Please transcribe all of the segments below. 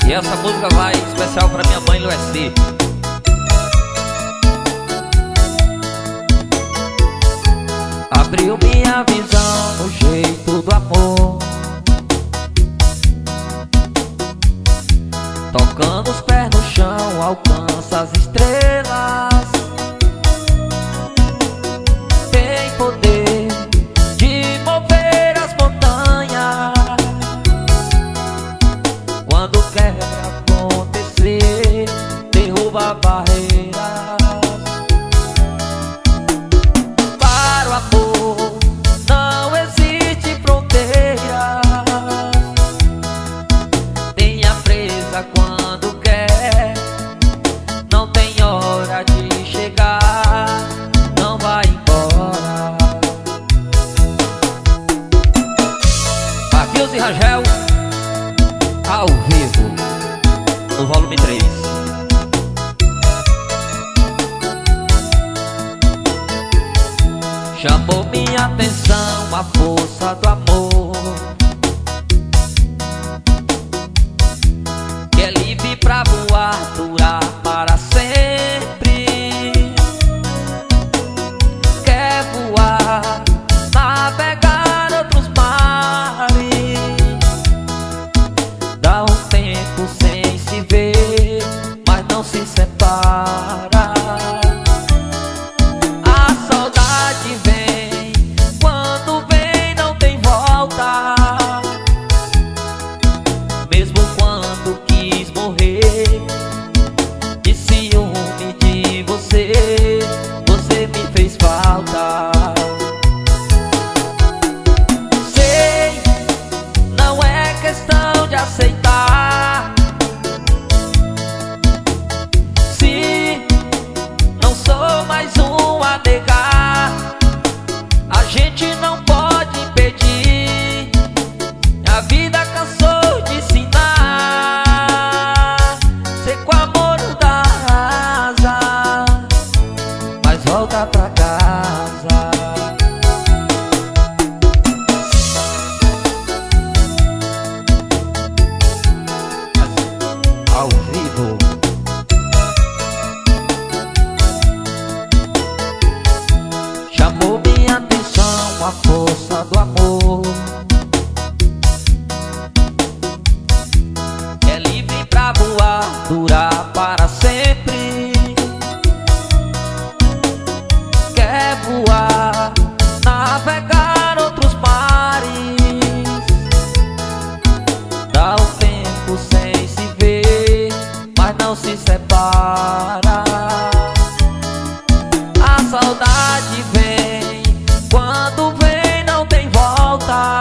E essa música vai especial pra minha mãe, Lueci. Abriu minha visão no jeito do amor, tocando os pés no chão, alcança as estrelas. Tem poder de mover as montanhas. Quando quer acontecer, derruba barreiras. Para o amor não existe fronteira. Tenha presa quando quer, não tem hora de chegar, não vai embora. Marquinhos e Rangel ao vivo no volume 3. Chamou minha atenção a força do amor, que é livre pra voar, durar para sempre. Quer voar, navegar outros mares, dá um tempo sem se ver, mas não se separa. A saudade vem, quando vem não tem volta. Mesmo quando quis morrer, de ciúme de você, você me fez falta. Sei, não é questão de aceitar. Se não sou mais um a negar, a gente não pode impedir. A vida cansou de ensinar. Sei com amor não dá asa, mas volta pra casa. Ao vivo. Chamou minha atenção a força do amor, que é livre pra voar, durar para sempre. Quer voar, navegar outros mares, dá um tempo sem se ver, mas não se separa. A saudade vem, quando vem não tem volta.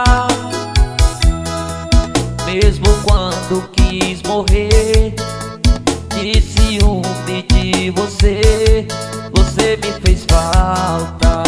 Mesmo quando quis morrer, de ciúme de você, você me fez falta.